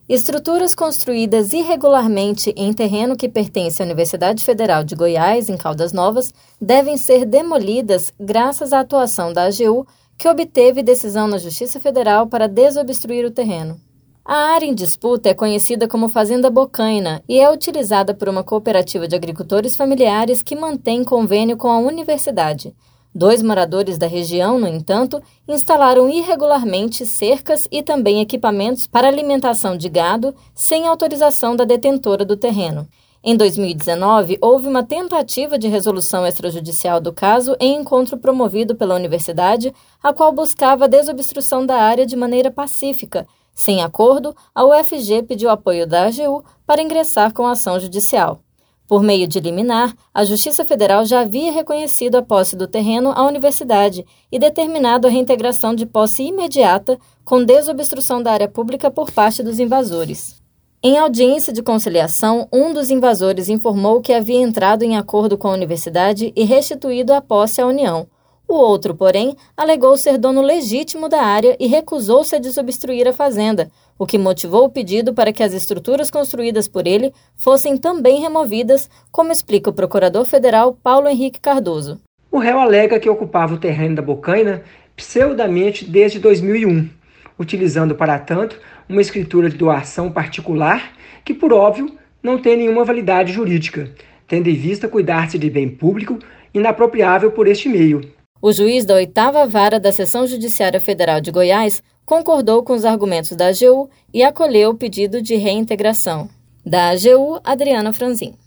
Estruturas construídas irregularmente em terreno que pertence à Universidade Federal de Goiás, em Caldas Novas, devem ser demolidas graças à atuação da AGU, que obteve decisão na Justiça Federal para desobstruir o terreno. A área em disputa é conhecida como Fazenda Bocaina e é utilizada por uma cooperativa de agricultores familiares que mantém convênio com a universidade. 2 moradores da região, no entanto, instalaram irregularmente cercas e também equipamentos para alimentação de gado sem autorização da detentora do terreno. Em 2019, houve uma tentativa de resolução extrajudicial do caso em encontro promovido pela universidade, a qual buscava a desobstrução da área de maneira pacífica. Sem acordo, a UFG pediu apoio da AGU para ingressar com a ação judicial. Por meio de liminar, a Justiça Federal já havia reconhecido a posse do terreno à universidade e determinado a reintegração de posse imediata com desobstrução da área pública por parte dos invasores. Em audiência de conciliação, um dos invasores informou que havia entrado em acordo com a universidade e restituído a posse à União. O outro, porém, alegou ser dono legítimo da área e recusou-se a desobstruir a fazenda, o que motivou o pedido para que as estruturas construídas por ele fossem também removidas, como explica o procurador federal Paulo Henrique Cardoso. O réu alega que ocupava o terreno da Bocaina pseudamente desde 2001, utilizando, para tanto, uma escritura de doação particular que, por óbvio, não tem nenhuma validade jurídica, tendo em vista cuidar-se de bem público inapropriável por este meio. O juiz da 8ª Vara da Seção Judiciária Federal de Goiás concordou com os argumentos da AGU e acolheu o pedido de reintegração. Da AGU, Adriana Franzin.